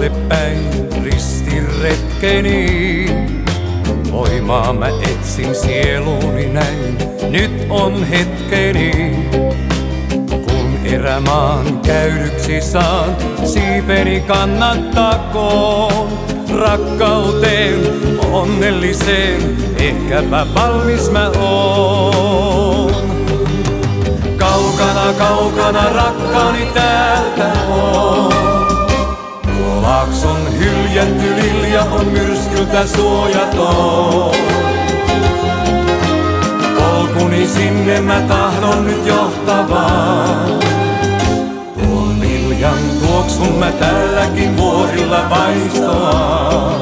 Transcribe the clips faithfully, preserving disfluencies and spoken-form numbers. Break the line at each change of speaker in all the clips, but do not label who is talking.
alle päin ristiretkeni. Voimaa mä etsin sieluuni näin, nyt on hetkeni. Kun erämaan käydyksi saan, siipeni kannattakoon. Rakkauteen, onnelliseen, ehkäpä valmis mä oon. Kaukana, kaukana rakkaani täältä on. Tuo laakson hyljätty lilja on myrskyltä suojaton. Polkuni sinne mä tahdon nyt johtavaan. Tuon liljan tuoksun mä tälläkin vuorilla vaistoan.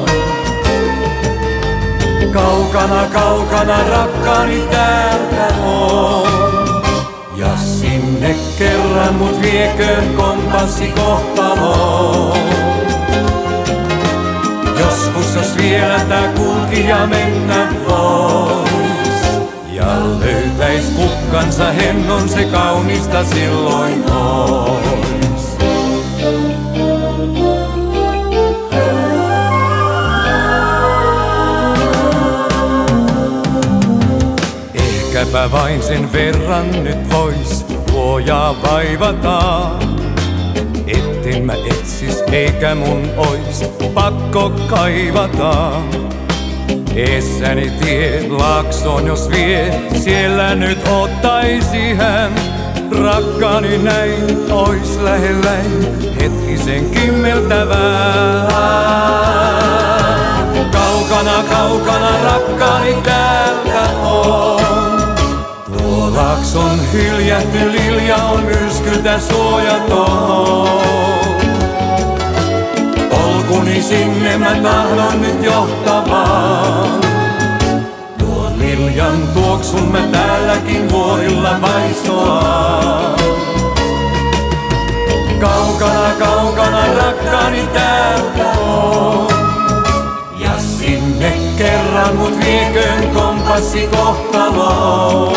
Kaukana, kaukana rakkaani täältä on. Ja sinne kerran mut vieköön kompassi kohtaloon. Joskus jos vielä tää kulkija mennä vois. Ja löytäis kukkansa hennon, se kaunista silloin ois. Ehkäpä vain sen verran nyt vois luojaa vaivataan. Etten mä etsis eikä mun ois pakko kaivata. Eessäni tie laaksoon jos vie, siellä nyt ottaisi hän. Rakkaani näin ois lähelläin, hetkisen kimmeltävää. Kaukana, kaukana rakkaani täältä on. Tuo laakson hyljätty lilja on myrskyltä suojaton. Polkuni sinne mä tahdon nyt johtavaan. Tuon liljan tuoksun mä täälläkin vuorilla vaistoan. Kaukana, kaukana rakkaani täältä on. Ja sinne kerran mut vieköön kompassi kohtaloon.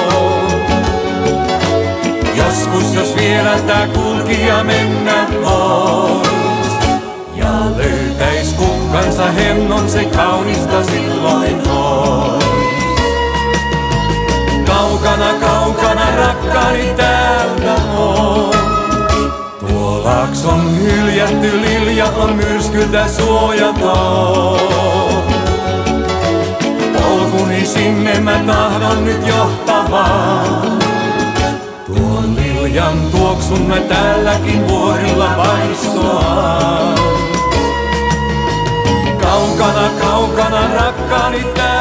Joskus jos vielä tää kulkija mennä vois. Ja löytäis kukkansa hennon, se kaunista silloin ois. Kaukana, kaukana rakkaani täältä on. Tuo laakson hyljätty lilja on myrskyltä suojaton. Polkuni sinne mä tahdon nyt johtavaan. Tuon liljan tuoksun mä täälläkin vuorilla vaistoan. Kaukana, kaukana rakkaani täällä.